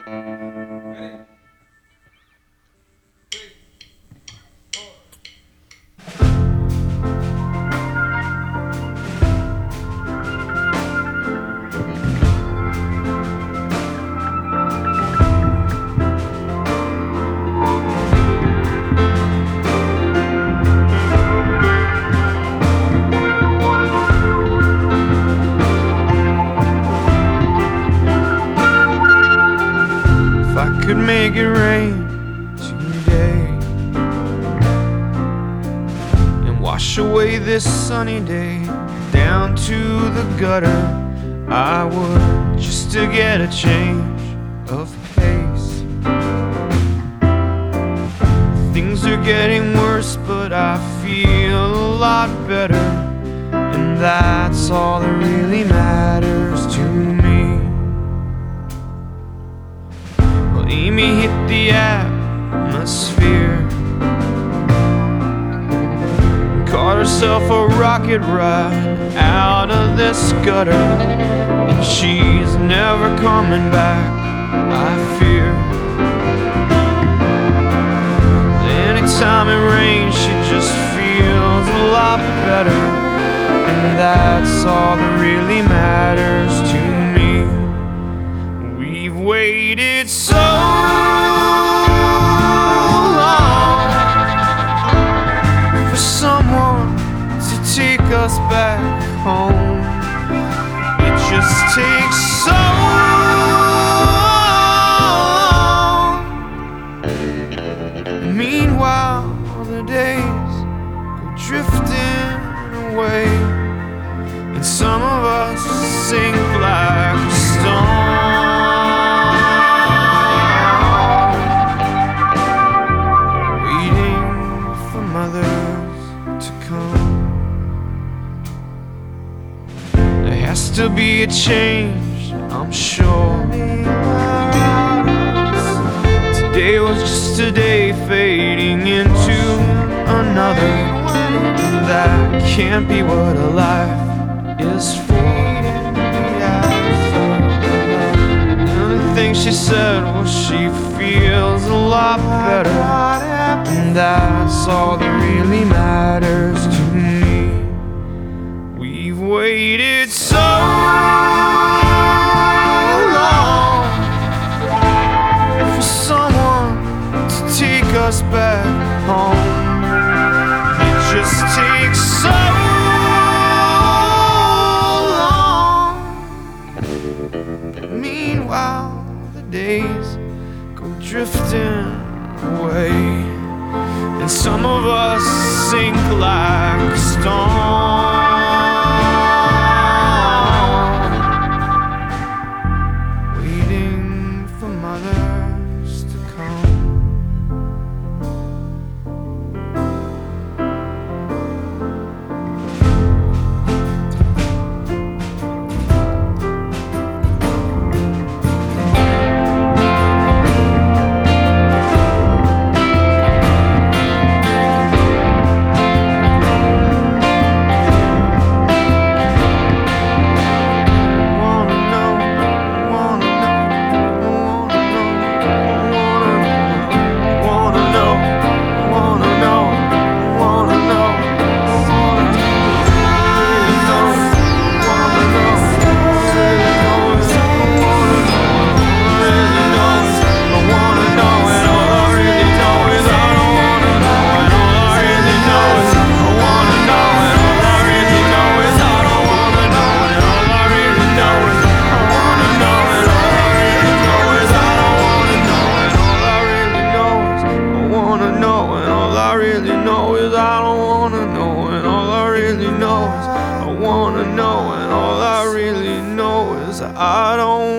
Could make it rain today and wash away this sunny day down to the gutter. I would, just to get a change of pace. Things are getting worse, but I feel a lot better, and that's all that really matters to me. Amy hit the atmosphere, caught herself a rocket ride out of this gutter, and she's never coming back, I fear. Anytime it rains, she just feels a lot better, and that's all that really matters to me. We've waited so long for someone to take us back home. It just takes so long. Meanwhile, the days go drifting away, and some of us sink like a stone. To be a change, I'm sure. Today was just a day fading into another. That can't be what a life is for. And the thing she said was she feels a lot better, and that's all that really matters to me. We've waited so long for someone to take us back home. It just takes so long. Meanwhile, the days go drifting away, and some of us sink like a stone. I don't